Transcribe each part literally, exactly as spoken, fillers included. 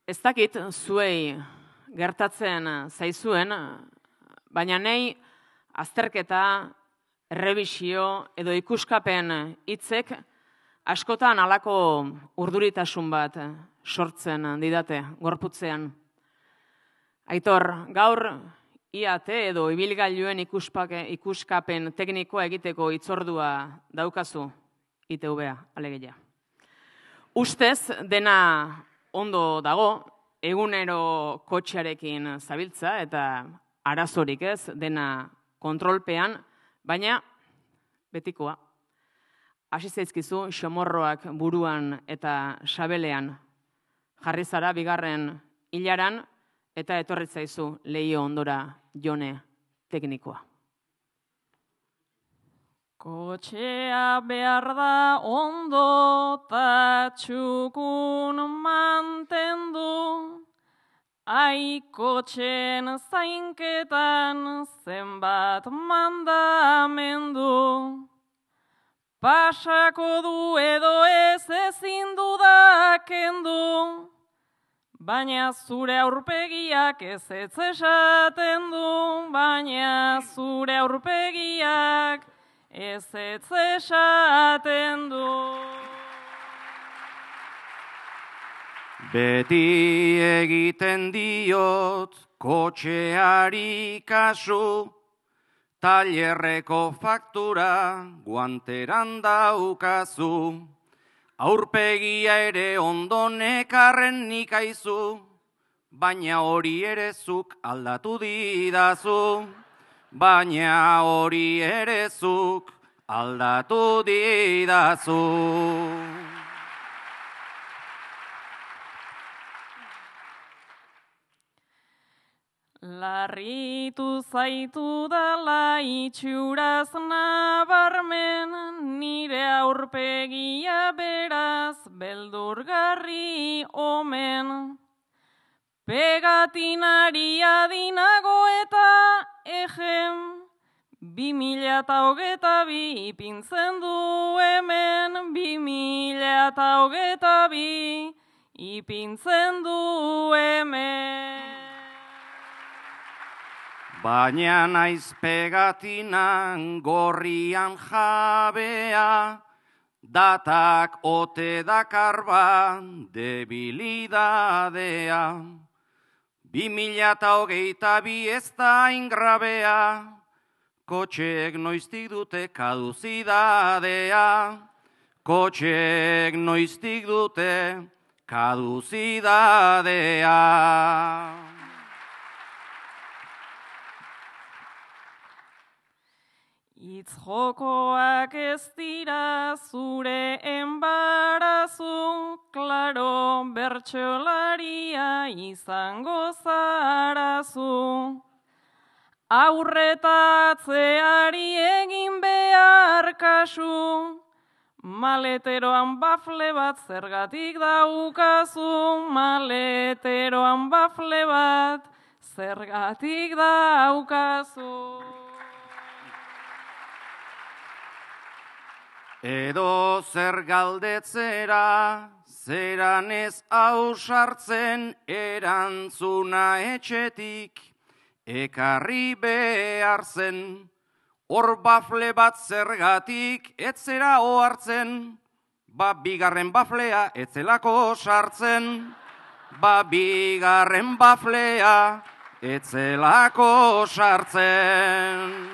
Ez dakit zuei gertatzen zaizuen, baina nei azterketa, errebisio edo ikuskapen hitzek askotan halako urduritasun bat sortzen didate gorputzean. Aitor, gaur I A T edo ibilgailuen ikuskapen teknikoa egiteko hitzordua daukazu I T V-a, alegia. Ustez dena ondo dago, egunero kotxearekin zabiltza eta arazorik ez, dena kontrolpean, baina betikoa. Hasi zaizkizu xomorroak buruan eta sabelean. Jarri zara bigarren hilaran eta etorri zaizu leiho ondora jone teknikoa. Kotxea behar da ondo ta txukun mantendu, ai kotxen zainketan zenbat mandamendu. Pasako du edo ez ezin dudak kendu, baina zure aurpegiak ez ez esaten du, baina zure aurpegiak ez ez esaten du. Beti egiten diot kotxeari kasu, tailerreko faktura guanteran daukazu, aurpegia ere ondo nekarren nikaizu, baina hori ere zuk aldatu didazu, baina hori ere zuk aldatu didazu. Larritu zaitu dala itxuraz nabarmen, nire aurpegia beraz beldurgarri omen. Pegatinari adinago eta egen, bi mila eta hogeta bi ipintzen du hemen, bi mila eta hogeta bi ipintzen du hemen. Baina naiz pegatinan gorrian jabea, datak ote dakarban debilidadea. Bi mila eta hogeita bi ez da ingrabea, kotxeek noiztik dute kaduzidadea. Kotxeek noiztik dute kaduzidadea. Itz jokoak ez dira zure enbarazu, klaro bertxolaria izango zarazu. Aurretatzeari egin behar kasu, maleteroan bafle bat zergatik daukazu, maleteroan bafle bat zergatik daukazu. Edo zer galdetzera, zeran ez ausartzen erantzuna etxetik, ekarri behar zen, hor bafle bat zergatik etzera ohartzen, ba bigarren baflea etzelako sartzen, ba bigarren baflea etzelako sartzen.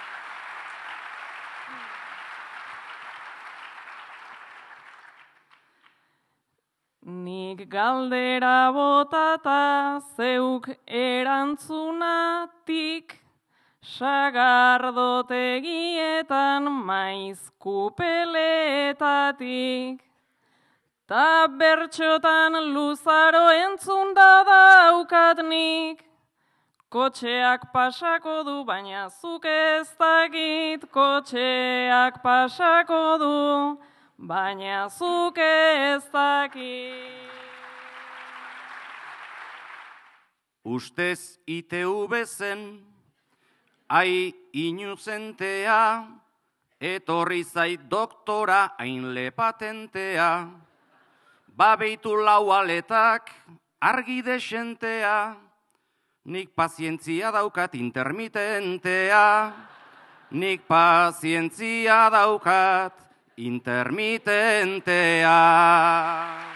Nik galdera botata zeuk erantzunatik, sagardotegietan maiz kupeletatik. Ta bertxotan luzaro entzun da daukatnik, kotxeak pasako du baina zuk ez dakit, kotxeak pasako du baina zuk ez dakit. Ustez I T V zen, ai inuzentea, etorri zait doktora hain lepatentea. Babeitu lau aletak, argi desentea, nik pazientzia daukat intermitentea, nik pazientzia daukat intermitentea.